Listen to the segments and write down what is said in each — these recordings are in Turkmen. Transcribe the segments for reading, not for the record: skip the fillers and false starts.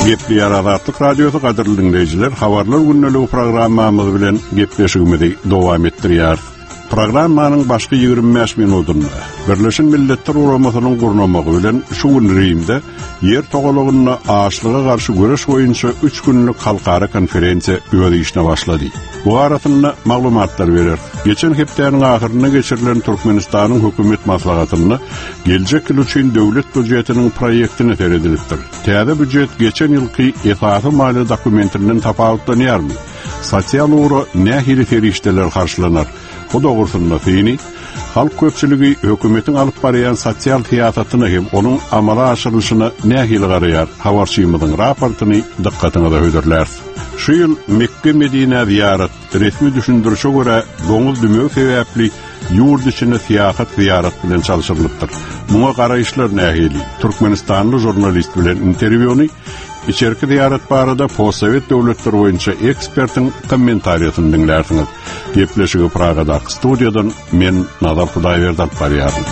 Gepli Araratlık Radyosu qadarlı dinleyiciler, habarlar günnölüğü programmamız bilen gepleşigimizi dowam ettirýär. Programmanın başka 25 minutunda Birleşen Milletler Uramasının gurnaması bilen şu gün Rim'de yer toğalıgynna açlyga karşı göreş boyunça 3 günlük halkara konferensiya öýdüşine başlady. Bu arasynda maglumatlar berer. Geçen hepdäniň ahyryna geçirilen Türkmenistanyň hökümet maslahatyny geljek ýyl üçin döwlet büdjetiniň proýektini teredilipdir. Täze büdjet geçen ýylky esasy mali dokumentiniň tapawutlanýarmy? Sosial uğra nähili ferişdeler karşılanar? Bu doğrusunda fini, halk köpçülüğü hökümetin alıp barayan sosyal siyasatyny hem onun amala aşyrylşyna nähili garaýar? Habarçymyzyň raportyny dikkatine da höýderler. Şu ýyl Mekke Medine ziyaret resmi düşündürüşe göre doňuz düme sebäpli ýurt içine siýasat ziyaret bilen çalşyrylypdyr. Muňa garaýşlar nähili? Türkmenistanly jurnalist bilen interwýuny İçerki ziyaret barada postsovet döwletleri boýunça ekspertiň kommentariýasyny dinlersiňiz. Gepleşigi Pragada studiýadan men Nazar Hudaýberdi alyp barýarym.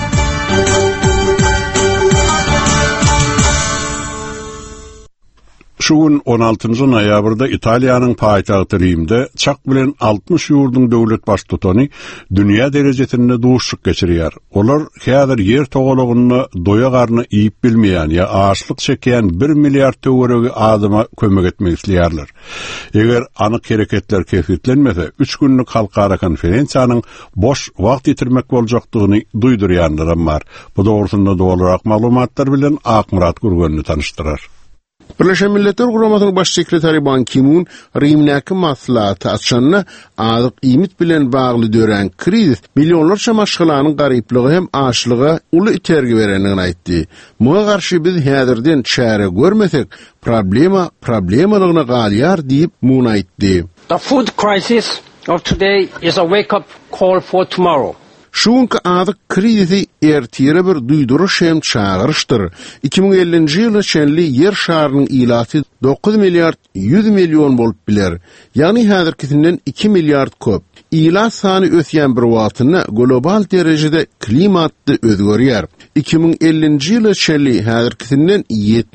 Şu gün 16 noýabrda Italiýanyň paýtagty Rimde çak bilen 60 ýurdun döwlet baş tutany dünýä derejesinde duşşuk geçirýär. Olar häzir yer togalygyny doýa garny iýip bilmeýän ýa açlyk çekýän 1 milliard töweregi adyma kömek etmek isleýärler. Eger anyk hereketler kesitlenmese 3 günlük halkara konferensiýanyň boş wagt ýitirmek boljakdygyny duýdurýanlar bar. Bu dogrusynda dolarak maglumatlar bilen Akmurat Gurgenni tanıştyrar. Birleşen Milletler Guramasynyň baş sekretary Ban Ki-moon Rimdäki maslahaty açanna azyk iýmit bilen bagly dören kriz millionlarça maşgalanyň garyplygy hem açlyga uly itergi berenini aýtdy. Muňa garşy biz häzirden çäre görmesek problemalygyny galýar diýip Moon aýtdy. The food crisis of today is a wake-up call for tomorrow. Şuňky azyk krizi ertire bir duýduruş hem çağırışdyr. 2050-nji ýyla şenli yer şarynyň ilaty 9 milliard 100 milyon bolup biler. Ýani häzirkisinden 2 milliard köp. İlat sany ösýän bir wagtyna global derejede klimatdy özgerýär. 2050-nji ýyla şenli häzirkisinden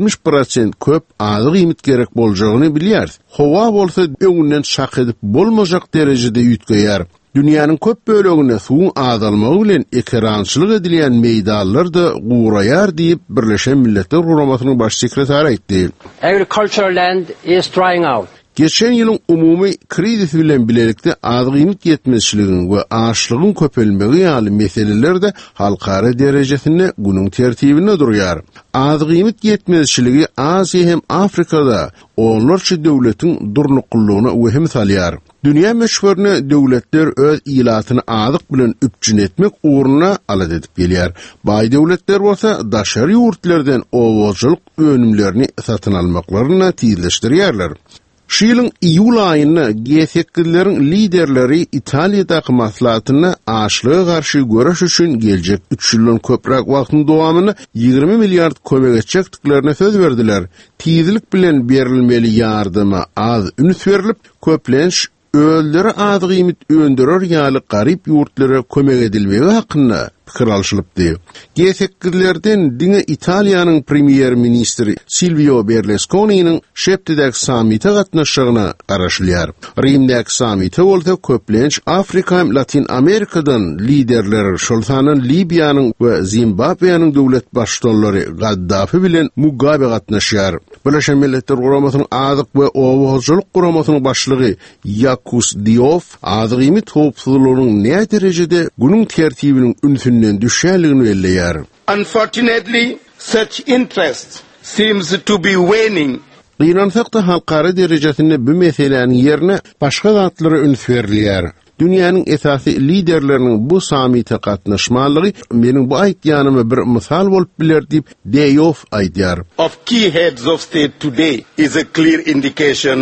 70% köp azyk iýmit gerek boljagyny bilýär. Howa bolsa öňünden şak edip bolmajak derejede ýitgeýär. Dünýäniň köp bölegine suwun azalmagy bilen ekrançylyk edilýän meýdanlar da guraýar diýip Birleşen Milletler Guramasynyň baş sekretary aýtdy. Agricultural land is drying out. Geçen ýylyň umumy kriz bilen bilelikde azyk iýmit ýetmezçiligiň we açlygyň köpelmegi ýaly meseleler de halkara derejesinde günüň tertibinde durýar. Azyk iýmit ýetmezçiligi Aziýa hem Afrikada onlarça döwletiň durnuqlygyna öhem salýar. Dünýä meşhurny döwletler öz ilatyny azyk bilen üpjün etmek uğruna alad edip gelýär. Baý döwletler bolsa daşary ýurtlardan owalçylyk önümlerini satyn almaklaryna tizleşdirýärler. Şu ýylyň iýul aýynda G8'lerin liderleri Italiýadaky maslahatyny açlyga garşy göreş üçin geljek 3 ýyldan köprek wagtyň dowamyny 20 milliard kömek etjekdiklerine söz berdiler. Tizlik bilen berilmeli ýardyma az üns berilip köplenç öldüri azyk iýmit öndürer ýaly garyp ýurtlara kömek edilmegi hakynda pikir alşylypdy. G8'lerden diňe Italiýanyň premier ministri Silvio Berlusconi'niň şepdäki samita gatnaşygyna garaşylýar. Rimdäki samita bolsa köplenç Afrika hem Latin Amerikadan liderler şolsanyň Libyanyň we Zimbabwe'niň döwlet başçylary Gaddafi bilen Mugabe gatnaşýar. Birleşen Milletler Guramasynyň azyk we owalçylyk guramasynyň başlygy Yakus Diop azyk iýmit howpsuzlygynyň näme derejede günüň tertibiniň ünsünden düşýärligini belleýär. Unfortunately, such interest seems to be waning. Ýa-da halkara derejesinde bu meseleniň ýerine başga zatlary üns berilýär. Dünýäniň esasy liderleriniň bu samita gatnaşmalygy meniň bu aýtýanymy bir mysal bolup biler diýip Diop aýdýar. Of key heads of state today is a clear indication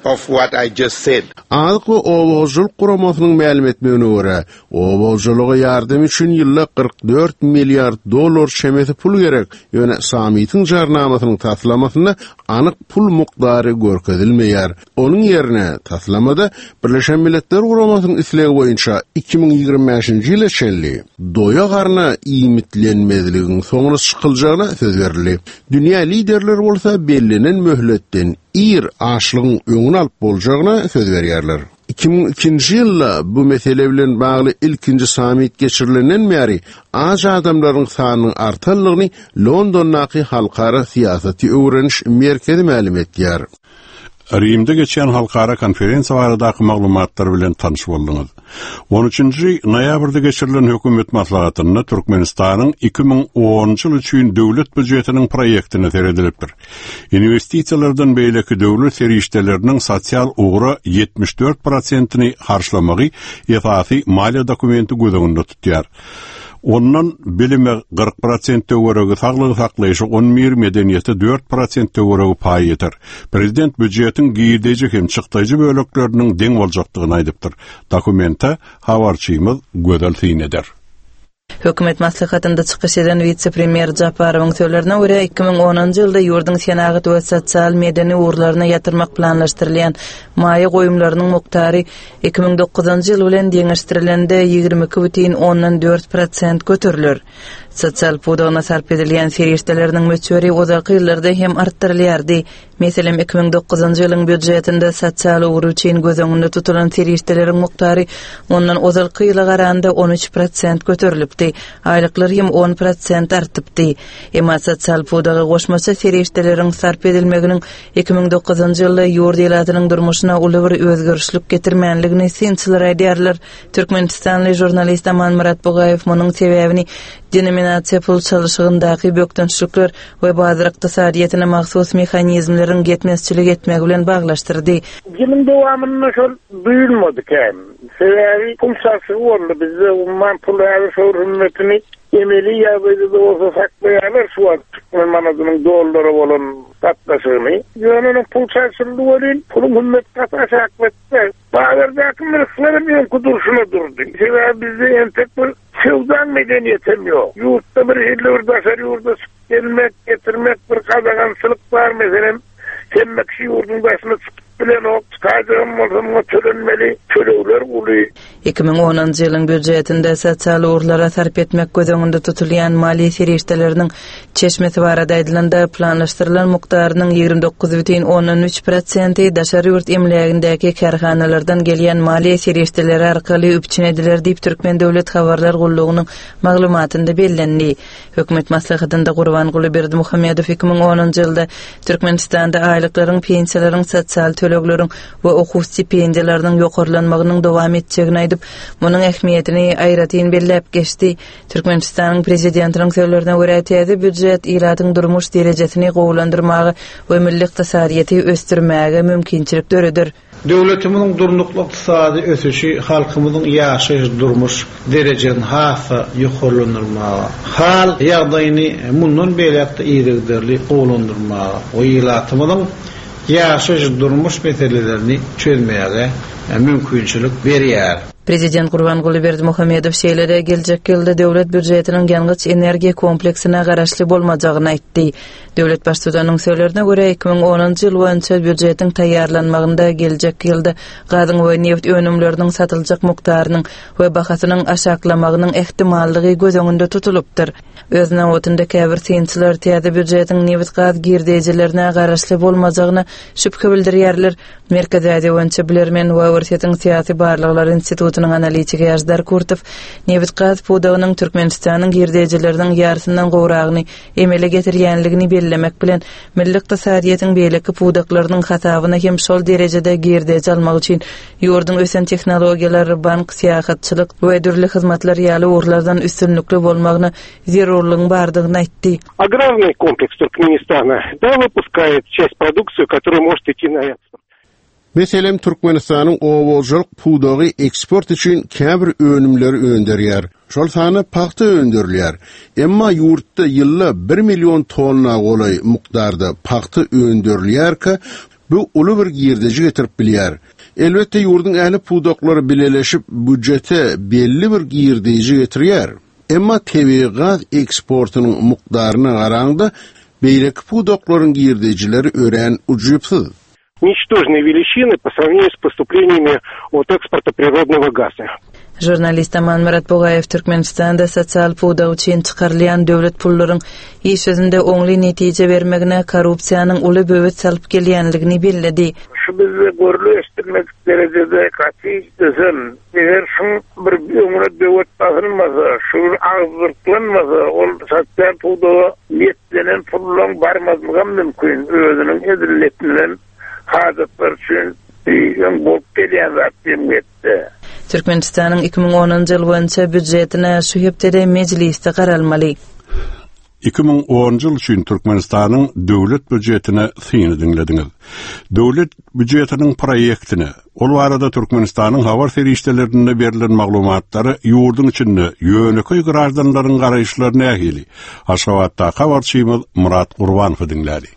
of what I just said. Azık we obolculuk guramasynyň ma'lum etmegine görä, obolculuğa ýardam üçin ýylda 44 milliard dolar şemeti pul gerek. Ýöne samytyň jarnamasynyň taslamasyna anyk pul mukdary görkezilmeýär. Onuň ýerine taslamada Birleşen Milletler Guramasynyň islegi boýunça 2025-nji ýyla şelli doýa garna iýmitlenmezligiň soňra çykyljagyna söz berildi. Dünýä liderleri bolsa bellenen möhletden aşlygyň öňüne alyp boljagyna söz berýärler. 2002-nji ýylda bu mesele bilen bagly ilkinji samit geçirilenden bäri az adamlaryň sanynyň artanlygyny Londondaky halkara siýasaty öwreniş merkezi ma'lum etdiýär. Rim'de geçen halkara konferensiya baradaky maglumatlar bilen tanış bolduňuz. 13-nji noýabrda geçirilen hökümet maslahatyna Türkmenistanyň 2010-njy ýyl üçin döwlet budjetiniň proýektini seredilipdir. Investisiýalardan beýleki döwlet serişdeleriniň sosial ugra 74%-ni harçlamagy esasy maliýa dokumenti gözüňde tutýar. Ondan bilime 40% töweregi saglygy saklaýyşy 11 medeniýeti 4% töweregi paý eder. Prezident budjetiň giýdeji hem çykdyjy bölekleriniň deň boljakdygyny aýdypdyr. Dokumentda habarçymyz Gödel Syn eder. Hökümet maslahatynda çykyş eden vice-premier Japarowyň söýlerine görä 2010-njy ýylda ýurduň senagat we sosial medeni urlaryna ýatyrmak planlaşdyrylýan maýa goýumlarynyň muktary 2009-njy ýyl bilen deňeşdirilende 22,4% götürilir. Sosial pudagyna sarp edilýän serişdeleriniň möçberi uzak ýyllarda hem artdyrylýardy. Meselem 2009-njy ýylyň budjetinde sosial ugry üçin gözüňde tutulan serişdeleriň muktary ondan uzak ýyla garanda 13% göterilipdi. Aýlyklar hem 10% artypdy. Emma sosial pudaga goşmasa serişdeleriň sarp edilmeginiň 2009-njy ýylda ýurt ýylatynyň durmuşyna uly bir özgörüşlik getirmänligini sinçiler aýdýarlar. Türkmenistanly jurnalist Aman Murat Bugayew munyň sebäbini denominasiýa pul çalyşygyndaky bökdünçlükler we bazı ykdysadyýatyna mahsus mexanizmlaryň getmezçilik etmegi bilen baglaşdyrdy. Günün dowamyny şol duyulmadyk hem. Sebäbi pul çalyşygy boldy. Bizde umman pul hürmetini emeli ýazyda da olsa saklaýarlar şu an Türkmenistanyň dollary bolan tatlaşygyny. Ýöne pul çalyşygy bolýan, puluň hürmet tatlaşak etdi. Bazardaky mülkleri bilen kudurşyna durdy. Sebäbi bizde entek bir feodal medeniýetem ýok. Ýurtda bir ýyllar daşary ýurda gelmek, getirmek bir kazançylyk bar meselem. Hemmek şu ýurdun başyna çykyp bilen o çykaýdym bolsa tölenmeli, tölegler uly. 2010-njy ýylyň budjetinde sosial urlara sarp etmek gözüňde tutulýan mali serişdeleriniň çeşmeti barada aýdylanda planlaşdyrylan mukdarynyň 29,13% daşary ýurt emlegindäki karhanalardan gelýän mali serişdeleri arkaly üpçinediler diýip Türkmen Döwlet Habarlar Gullugynyň maglumatynda bellendi. Hökümet maslahatynda Gurbanguly Berdimuhammedow 2010-njy ýylda Türkmenistanda aýlyklaryň, pensiýalaryň, sosial tölegleriň we okuw stipendiýalarynyň ýokarlanmagynyň dowam etjegini aýdyp, munyň ähmiýetini aýratyn belläp geçdi. Türkmenistanyň prezidentiniň söýlerine görä täze budjet ýylatyň durmuş derejesini gowlandyrmagy we milli ykdysadyýaty ösdürmäge mümkinçilik döredir. Döwletimiň durnukly ykdysady ösüşi halkymyzyň ýaşaýyş durmuş derejelerini hafa ýokarlandyrmagy, hal ýagdaýyny mundan beýlekde ýerderli gowlandyrmagy, o ýylatymyň ýaşaýyş durmuş meselelerini çözmäge mümkinçilik berýär. Prezident Gurbanguly Berdimuhammedow şeýlere geljek ýylda döwlet budjetiniň ýalňyç energiýa kompleksine garaşly bolmajagyny aýtdy. Döwlet başçysynyň söýlerine görä 2010-njy ýyl boýunça budjetiň taýýarlanmagynda geljek ýylda gazyň we neft önümleriniň satyljak mukdarynyň we bahasynyň aşaklamagynyň ehtimallygy gözüňde tutulupdyr. Özüne otunda käbir synçylar täze budjetiň neft gaz girdejilerine garaşly bolmajagyna şüphe bildirýärler. Merkezi Aziýa boýunça bilermen we Universitetiň Siýasy Barlyklar Institutynyň analitigi Ýazdar Kurtow neft gaz pudagynyň Türkmenistanyň girdejileriniň ýarysyndan gowragyny emele getirýänligini bellemek bilen milli ykdysadyýatyň beýleki pudaklarynyň hasabyna hem şol derejede girdeji almak üçin ýurdun ösen tehnologiýalary, bank, syýahatçylyk we dürli hyzmatlar ýaly urlardan üstünlükli bolmagyny zerurlygyň bardygyny aýtdy. Аграрный комплекс Туркменистана да выпускает часть продукции, которая может идти на экспорт. Meselem Türkmenistanyň obolculuk pudagy eksport üçin käbir önümleri önderýär. Şol sany paxta önderilýär. Emma ýurtda ýylda 1 million tonna golay mukdarda paxta önderilýär ki, Bu uly bir girdiji getirip bilýär. Elbette ýurdun ähli pudoklary bileleşip büdjete belli bir girdiji getirýär. Emma tebigat eksportunyň mukdaryna garaňda beýleki pudoklaryň girdijileri ören ujuýupsyz. Ничтожные величины по сравнению с поступлениями от экспорта природного газа. Jurnalist Aman Murat Bogayev Türkmenistanda sosial puda üçin çykarylýan döwlet pullaryň iş özünde oňly netije bermegine korrupsiýanyň uly böwet salyp gelýänligini belledi. Şu bizi görülýärmek derejede gaty özün. Eger şu bir öňüne döwlet basylmasa, şu agzyrklanmasa, ol sosial puda netlenen pullaryň barmazlygy mümkin. Özüniň edilletinen hazatlar üçin ýa bolup gelýän zat demekde. Türkmenistanyň 2010-njy ýyl boýunça büdjetine şu hepde mejlisde garalmaly. 2010 üçün Türkmenistanyň döwlet büdjetine syny dinlediňiz. Döwlet büdjetiniň proýektini, ol barada Türkmenistanyň hawar serişdelerinde berilen maglumatlary ýurdun içinde ýöneköy garaşdanlaryň garaýşlaryna ähili. Aşgabatda habarçymyz Murat Gurbanow dinlädi.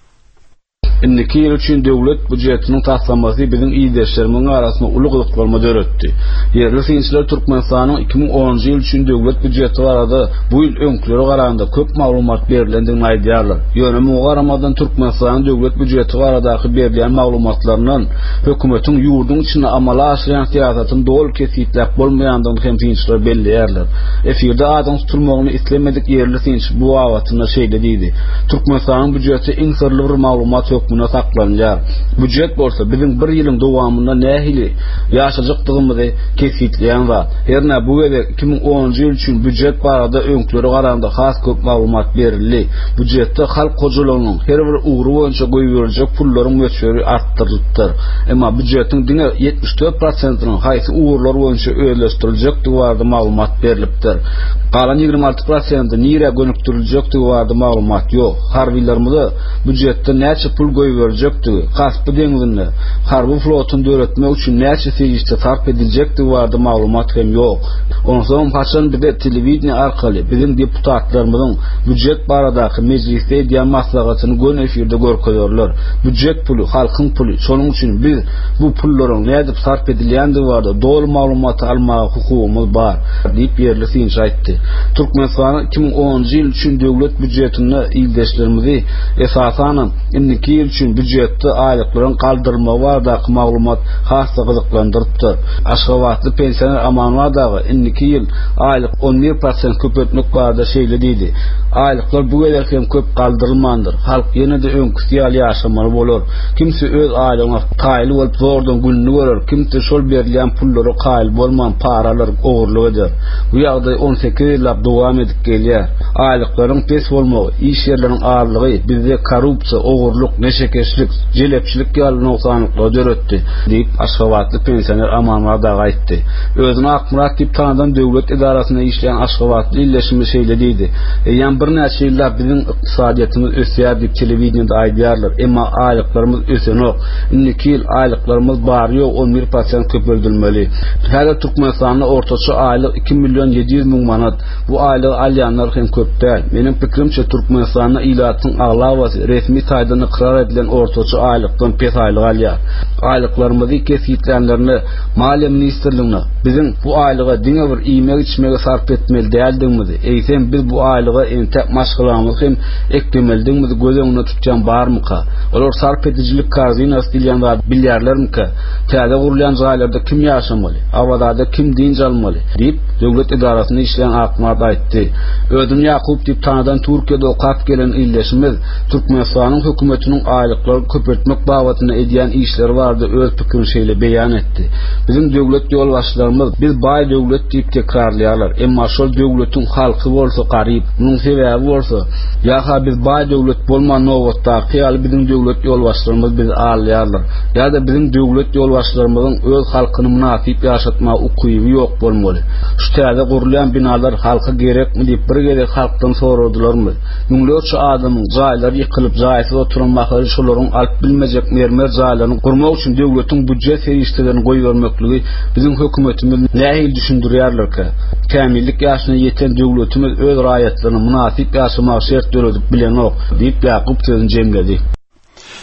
Indiki ýyl üçin döwlet budjetiniň taslamasy biziň ýerleşdirmemiň arasynda uly gyzyklarma döretdi. Yerli synçylar Türkmenistanyň 2010-njy ýyl üçin döwlet budjeti barada bu ýyl öňkleri garaganda köp maglumat berilendigini aýdýarlar. Ýönemi garamadan Türkmenistanyň döwlet budjeti baradaky berilen maglumatlarynyň hökümetiň ýurdun içinde amala aşyran siýasatyny dol kesipläp bolmaýandygyny hem synçylar belliýärler. Efirde adam tutulmagyny islemedik yerli synç bu awatyna şeýle diýdi. Türkmenistanyň budjeti iň sırly bir maglumat buna saklanýar. Budjet bolsa biziň bir ýylyň dowamynda nähili ýaşajakdygymyzy kesitleýän we herne bu wede 2010-njy ýyl üçin budjet barada öňkleri garaganda has köp maglumat berildi. Budjetde halk gojalygynyň her bir ugry boýunça goýuberjek pullaryň möçberi artdyrylypdyr. Emma budjetiň diňe 74%-nyň haýsy ugurlar boýunça öýleşdirilejekdigi barada maglumat berilipdir. Galan 26%-y nire gönükdiriljekdigi barada maglumat ýok. Harbiýlerimiz budjetde näçe pul goýberjekdi, Kaspy deňizinde harby flotyny döretmek üçin näçe sejişde sarf ediljekdi barada maglumat hem ýok. Onsoň haçan bir de telewizion arkaly biziň deputatlarymyzyň budjet baradaky mejlisde edýän maslahatyny gön efirde görkezýärler. Budjet pulu halkyň pulu. Şonuň üçin biz bu pullaryň nädip sarf edilýändigi barada dol maglumaty almaga hukugymyz bar, diýip yerli synç aýtdy. Türkmenistanyň 2010-njy ýyl üçin döwlet budjetini ýyldaşlarymyzy esasan indiki ýyl üçin budjetde aýlyklaryň galdyrylmagy baradaky maglumat hassa gyzyklandyrypdy. Aşgabatly pensioner Amanwadagy indiki ýyl aýlyk 11% köpetmek barada şeýle diýdi. Aýlyklar bu weder hem köp galdyrylmandyr. Halk ýene-de öňküsýal ýaşamaly bolar. Kimse öz aýlygyna taýly bolup zordan günni görer. Kimse şol berilýän pullary gaýl bolman paralar ogurlyk eder. Bu ýagdaý 18 ýyllap dowam edip gelýär. Aýlyklaryň pes bolmagy, iş ýerleriniň ağırlygy, bizde korrupsiýa, ogurlyk, neşekeşlik, jelepçilik ýaly noksanlyklar döretdi, diýip Aşgabatly pensioner Amanwada aýtdy. Özüni Akmurat diýip tanadan döwlet idarasyna işleýän Aşgabatly illeşimi şeýle diýdi. Ýan bir näçe ýyllap biziň ykdysadyýetimiz ösýär diýip telewizionyda aýdýarlar. Emma aýlyklarymyz ösenok. Indiki ýyl aýlyklarymyz bary ýok 11% köpeldirilmeli. Häzir Türkmenistanyň ortaça aýlyk 2.700.000 manat. Bu aýlyk alýanlar hem köpdä. Menim pikirimçe Türkmenistanyň ýylatyň aglawaty resmi taýdan ikrar edilen ortaça aýlykdan pes aýlyk alýar. Aýlyklarymyzy kesitlenlerini Maliýe Ministrligine biziň bu aýlyga diňe bir iýmek içmege sarf etmeli däldigimizi, eýsem biz bu aýlyga entek maşgalamyz hem eklemeldigimizi göz öňüne tutjan barmyka? Olar sarf edijilik korzinasy diýen zat bilýärlermiki? Täze gurulýan jaýlarda kim ýaşamaly? Awada kim diň almaly? diýip döwlet idarasyny işleýän Akmurat aýtdy. Ödüm Ýakup diýip tanadan Türkiýede okap gelen illeşimiz Türkmenistanyň hökümetiniň aýlyklary köpeltmek babatyna edýän işleri barada öz pikirini şeýle beýan etdi. Bizim döwlet ýolbaşçylarymyz biz baý döwlet diýip tekrarlaýarlar. Emma şol döwletiň halky bolsa garyp, munyň sebäbi bolsa, ýa-da biz baý döwlet bolman nowatda ýaly bizim döwlet ýolbaşçylarymyz bizi ağlaýarlar. Ýa-da bizim döwlet ýolbaşçylarymyzyň öz halkyny munasyp ýaşatma ukyby ýok bolmaly. Şu täze gurulýan binalar halka gerekmi diýip bir gerek halkdan soradylarmy? Müňlerçe adamyň jaýlary ýykylyp jaýsyz oturmakly şolaryň alyp bilmejek mermer jaýlaryny gurmak üçin döwletiň budjet serişdelerini goýbermekligi biziň hökümetimiz nähili düşündirýärlerki? Kämillik ýaşyna ýeten döwletimiz öz raýatlaryny munasyp ýaşamagy şert döredip bilenok, diýip Ýakup sözüni jemledi.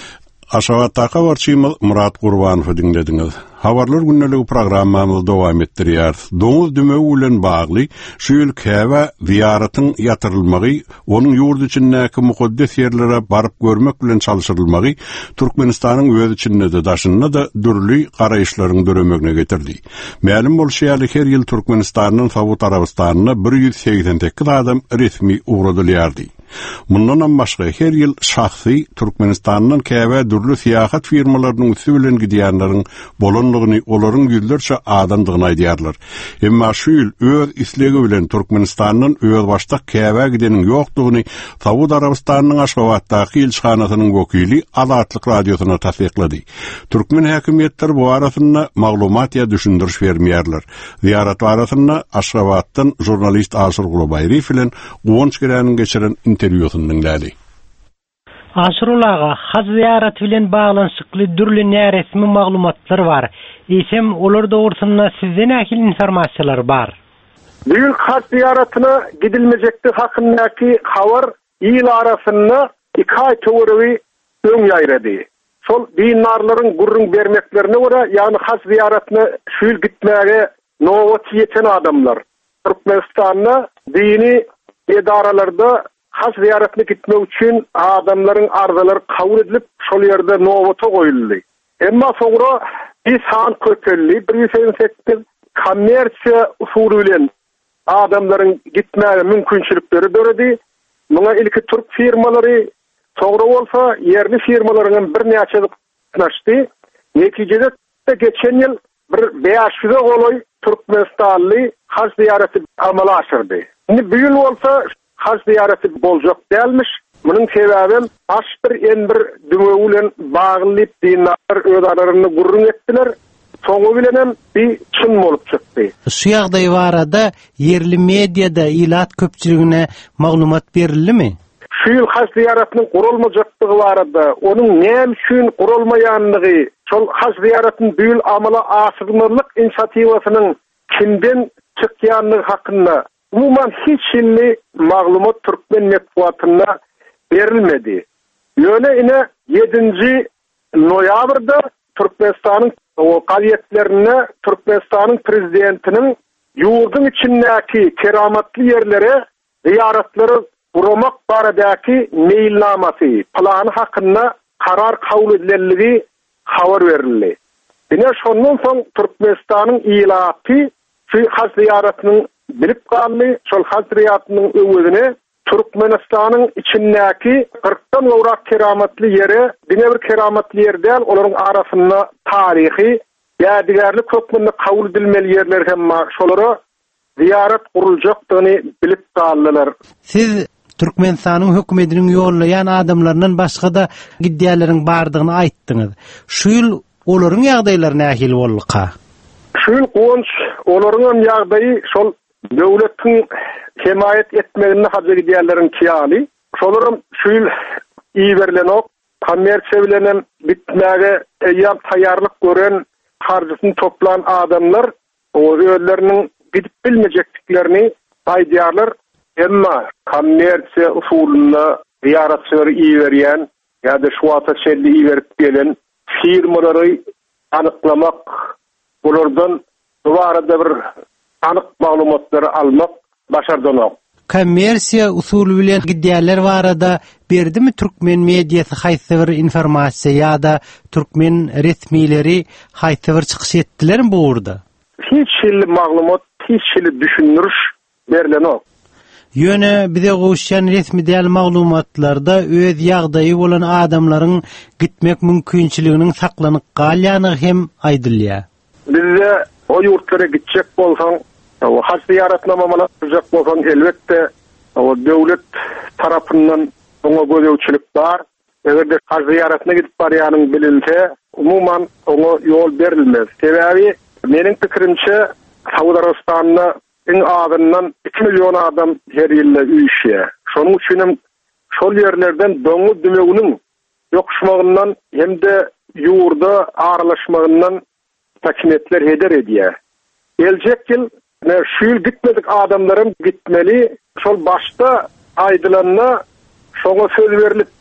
Aşgabatdaky barçymyz Murat Gurbanowy dinlediňiz. Habarlar günneligi programmamyzy dowam etdirýär. Doňuz dümegi bilen bagly şu ýyl käbä ziýaratyň ýatyrylmagy, onuň ýurt içindäki mukaddes ýerlere baryp görmek bilen çalyşyrylmagy Türkmenistanyň öz içinde de daşynda da dürli garaýşlaryň döremegine getirdi. Ma'lum bolşýaly her ýyl Türkmenistanyň Sowet Arabistanyna 182 adam resmi uğradylýardy. Mundan başga her ýyl şahsy Türkmenistanyň käbä dürli siýahat firmalarynyň üstü bilen gidýänleriň bolanlygyny olaryň ýüzlerçe adamdygyny aýdýarlar. Emma şu ýyl öz islegi bilen Türkmenistanyň öz başda käbä gideniň ýokdugyny Sowet Arabistanyň Aşgabatdaky elçihanasynyň wekili Azatlyk radiosuna tasdiklady. Türkmen häkimetleri bu arasynda maglumat ýa düşündiriş bermeýärler. Ziyaret arasynda Aşgabatdan jurnalist Aşyr Gulabayry bilen Gowunç Geräniň geçiren interwýusyny dinlädi. Aşyrulaga haz ziyaret bilen baglanşykly dürli näresmi maglumatlar bar. Eşem olar dogrusyna sizden nähil informasiýalar bar? Büyük haz ziyaretine gidilmejekdi hakyndaky habar ýyl arasynda 2 ay töwerebi öň ýaýrady. Şol dinarlaryň gurrun bermeklerine görä, ýani haz ziyaretine şu gitmäge nowat ýeten adamlar Türkmenistanyna dini edaralarda haz ziyaretine gitmek üçin adamlaryň arzalary kabul edilip şol ýerde nowata goýuldy. Emma soňra bir san köpelli, 188 kommersiýa usuly bilen adamlaryň gitmäge mümkinçilikleri döredi. Muňa ilki Türk firmalary, soňra bolsa yerli firmalaryň bir näçe naşdy. Netijede geçen ýyl bir 500 goloy Türkmenistanly haz ziyareti amala aşyrdy. Indi bu ýyl bolsa haz ziyareti boljak dälmiş. Munyň sebäbi bir dümegi bilen baglyp dinler öz aralarynda gurrun etdiler. Soňu bilen bir çyn bolup çykdy. Şu ýagdaý barada yerli mediada ilat köpçüligine maglumat berilimi? Şu ýyl haz ziyaretiniň gurulmajakdygy barada, onuň näme üçin gurulmaýanlygy, şol haz ziyaretiniň büýül amala aşyrmyrlyk inisiatiwasynyň kimden çykýanlygy hakynda umuman hiç illi maglumat Türkmen medeniýetine berilmedi. Ýöne ine 7 noýabrda Türkmenistanyň gaýetlerine Türkmenistanyň prezidentiniň ýurdun içindäki keramatly ýerlere ziyaretlary guramak baradaky meýilnamasy plany hakynda karar kabul edilenligi habar berildi. Ine şondan soň Türkmenistanyň ýylaty şu haz ziyaretiniň bilip galmy, şol haz ziyaretynyň öwrüne Türkmenistanyň içindäki 40-dan gowrak keramatly ýere, dine bir keramatly ýerden olaryň arasynda taryhy, ýadigarly köpmünde kabul edilmeli ýerler hem şolara ziyaret guruljakdygyny bilip galdylar. Siz Türkmenistanyň hökümetiniň ýollaýan adamlarynyň başga da gidýärleriň bardygyny aýtdyňyz. Şu ýyl olaryň ýagdaýlary nähil boldyka? Şu ýyl Gowunç olaryň ýagdaýy şol döwletiň himayet etmegini haja gidýärleriň kiýaly. Şolaryň şu ýyl iýberlenok, kommersiýa bilen bitmäge eýýam taýýarlyk gören, harjysyny toplan adamlar o özleriniň gidip bilmejekliklerini aýdýarlar. Emma kommersiýa usulunda ziyaretçileri iýberýän ýa-da şu wagtda şeýle iýberip gelen firmalary anyklamak, bulardan bu arada bir anyk maglumatlary almak başardynak. Kommersiýa usuly bilen gidýärler barada berdimi Türkmen mediýasy haýsy bir informasiýa ýa-da Türkmen resmileri haýsy bir çykyş etdilermi bu urda? Hiç maglumat, hiç düşündiriş berilenok. Ýöne bize goşýan resmi däl maglumatlarda öz ýagdaýy bolan adamlaryň gitmek mümkinçiliginiň saklanyp galýanyny hem aýdylýar. Bizde o ýurtlara gitjek bolsaň, o haz ziyaretnama alacak bolsaň elbetde o döwlet tarapyndan oňa gözegçilik bar. Egerde haz ziyaretine gidip barýanyň bilinse, umuman oňa ýol berilmez. Sebäbi meniň pikirimçe Sowet Arabistanyna en azından 2 milyon adam her ýylda üýşýär. Şonuň üçin şol ýerlerden doňuz dümeginiň ýokuşmagyndan hem-de ýurda aralaşmagyndan takimetler heder edýär. Geljek ýyl şu ýyl gitmedik adamlarym gitmeli. Şol başda aýdylanna şoňa söz berilipdir.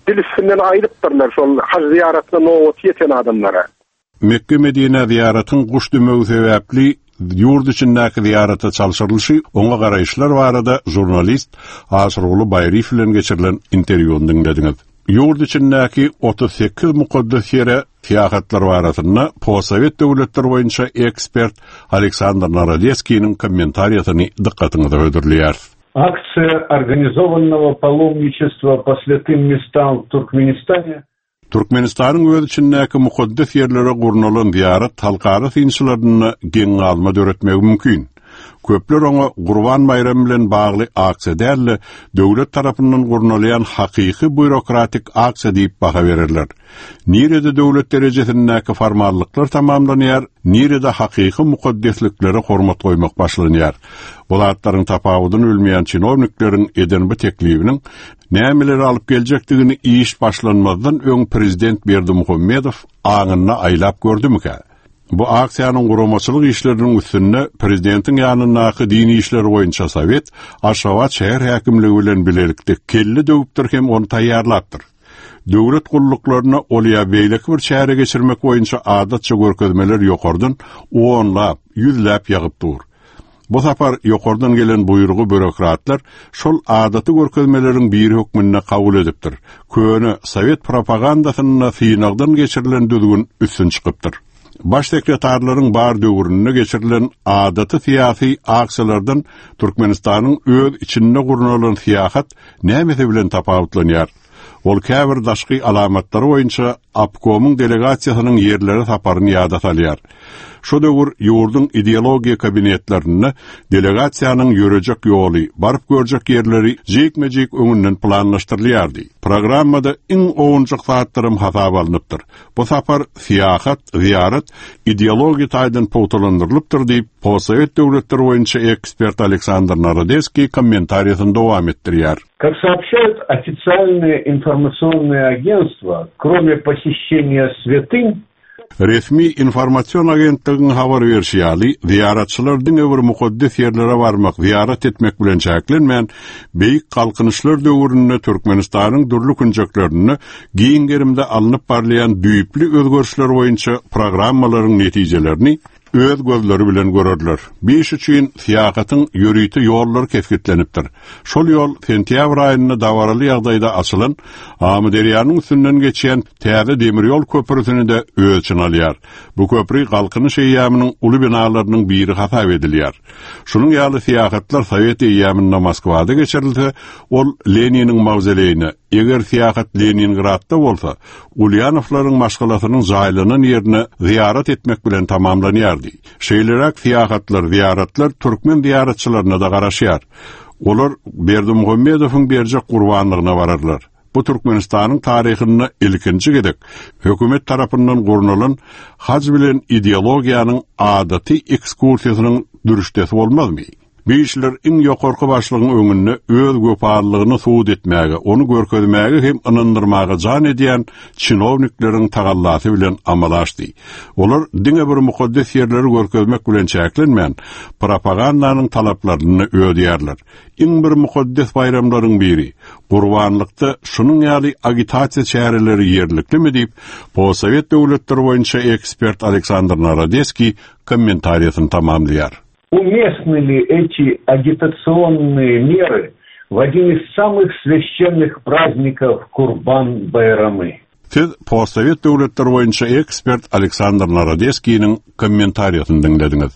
dilisinden ayrıptırlar şol hac ziyaretine nowat yeten adamlara. Mekke Medine ziyaretin guş dümögü sebäpli yurt içindäki ziyarata çalşyrylyşy oňa garaýşlar barada jurnalist Asroglu Baýry bilen geçirilen interwýuny dinlediňiz. Yurt içindäki 38 mukaddes ýere siýahatlar barasynda Possovet döwletleri boýunça ekspert Александр Народецкийниň kommentariýasyny dikkatyňize ödürlýär. Акция организованного паломничества по святым местам в Туркменистане. Türkmenistanyň öz içindäki mukaddes ýerlere gurnalan ziyaret halkara synçylaryny geň alma döretmegi mümkin. Köpler oňa Gurban bayramy bilen bagly aksiýa däl, döwlet tarapyndan gurnalayan hakyky bürokratik aksiýa diýip baha bererler. Nirede döwlet derejesindäki formallikler tamamlanýar, nirede hakyky mukaddesliklere hormat goýmak başlanýar. Bulatlaryň tapawudan ölmeýän çinownikleriň eden bu teklibiniň nämeleri alyp geljekdigini iş başlanmazdan öň prezident Berdimuhammedow aňyna aýlap gördümkä? Bu aksiýanyň guramaçylyk işleriniň üstünde prezidentin ýanynaky dini işler boýunça Sowet, Aşgabat şäher häkimligi bilen bilelikde kelli döwüpdir hem onu taýýarlapdyr. Döwlet gulluklarına olýa beýleki bir şähere geçirmek boýunça adatça görkezmeler ýokardan onlap, ýüzläp ýagyp dur. Bu sapar ýokardan gelen buýrugy bürokratlar şol adaty görkezmeleriň bir hökmüne kabul edipdir. Köne Sowet propagandasyna synagdan geçirilen düzgün üstün çykypdyr. Baş sekretarlaryň bar döwründe geçirilen adaty syýasy aksiýalardan Türkmenistanyň öz içinde gurnalan siýahat näme bilen tapawutlanýar? Ol käbir daşky alamatlary boýunça Apkomyň delegasiýasynyň ýerleri saparyny ýada salýar. Şu döwür ýurdun ideologiýa kabinetlerinde delegasiýanyň ýörejek ýoly, baryp görjek ýerleri jekmejek öňünden planlaşdyrylýardy. Programmada iň owunjak saatlarym hasaba alınıpdyr. Bu sapar siýahat, ziyaret ideologiýa taýdan powtalandyrylypdyr diýip Possovet döwletleri boýunça ekspert Александр Народецкий kommentariýasyny dowam etdirýär. Как сообщают официальные информационные агентства, кроме посещения святынь, Resmi informasyon agentligiň habar berýärli, ziyaratçylar diňe bir mukaddes ýerlere barmak, ziyaret etmek bilen çäklenmän, beýik kalkynışlar döwründe Türkmenistanyň durly künjeklerini giňgerimde alınıp barlayan düýüpli özgörüşler boýunça programmalaryň netijelerini öz gözleri bilen görerler. Beş üçin siýasatyň ýörüýti ýollar keskitlenipdir. Şol ýol sentýabr aýyna dawaraly ýagdaýda açylan Amuderiýanyň üstünden geçýän täze demir ýol köprüsini de ölçün alýar. Bu köprü galkynyş eýýamynyň uly binalarynyň biri hasap edilýär. Şunuň ýaly siýasatlar Sowet eýýamynda Moskwada geçirilse, ol Leniniň mawzeleýine, eger siýasat Leningradda bolsa, Ulyanowlaryň maşgalasynyň jaýlanan ýerine ziyaret etmek bilen tamamlanýar. Şeýlerak siýasatlar, ziyaretler Türkmen ziyaretçilerine de garaşýar. Olar Berdimuhammedowyň berjek gurbanlygyna bararlar. Bu Türkmenistanyň taryhyny ilkinji gedek, hökümet tarapyndan gurnalan hac bilen ideologiýanyň adaty ekskursiýasynyň dürüşdesi bolmazmy? Beýişler iň ýokarky başlygyň öňünde öz göpalygyny suwd etmäge, onu görkezmäge hem ynandyrmaga jan edýän çinownikleriň tagallasy bilen amalaşdy. Olar diňe bir mukaddes ýerleri görkezmek bilen çäklenmän, propagandanyň talaplaryny öýdýärler. Iň bir mukaddes bayramlaryň biri, gurbanlykda şunuň ýaly agitasiýa çäreleri ýerlikdimi diýip, Possovet döwletleri boýunça ekspert Александр Народецкий kommentariýasyny tamamlaýar. Уместны ли эти агитационные меры в один из самых священных праздников Курбан-Байрамы? Siz Possovet döwletleri boýunça ekspert Александр Народецкийниň kommentariýasyny dinlediňiz.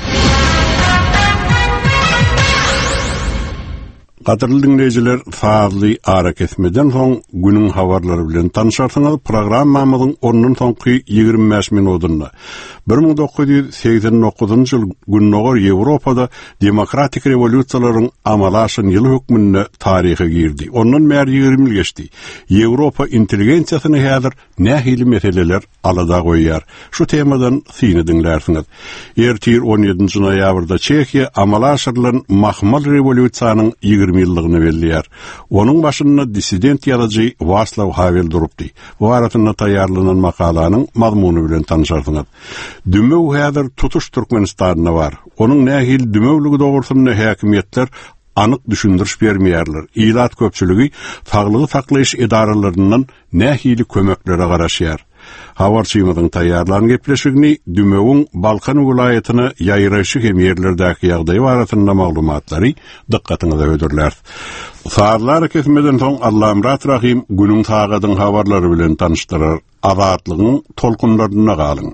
Gaderly dinleyijiler, fazly ara kesmeden soň günüň habarlary bilen tanışarsyňyz. Programmamyzyň 10-nyň soňky 25 minutunda 1989-njy ýyl Günnogor Ýewropada demokratik rewolýusiýalaryň amalaşyň ýyly hökmünde taryha girdi. Ondan bäri 20 ýyl geçdi. Ýewropa intelligensiýasyny häzir nähili meseleler alada goýýar. Şu temadan syny dinlärsiňiz. Ertir 17-nji noýabrda Çekiýa amalaşylan mahmal rewolýusiýanyň 20 ýyllygyny belliýär. Onuň başynda dissident ýazyjy Václav Havel durupdy. Bu aratyna taýýarlanan makalanyň mazmuny bilen tanışarsyňyz. Dümöw häzir tutuş Türkmenistanyna bar. Onuň nähil dümewligi dogrusyny häkimetler anyk düşündürüş bermeýärler. İlat köpçüligi taglygy taklaýyş edaralarynyň nähili kömeklere garaşýar. Habarçymyzyň taýýarlan gepleşigini Dümöwüň Balkan welaýatyny ýaýraşy hem ýerlerdäki ýagdaý barasynda maglumatlary dikkatyňyza ödürler. Saatlar kesmeden soň Allamrat Rahim günüň taýgadyň habarlary bilen tanışdyrar. Azatlygyň tolkunlaryna galyň.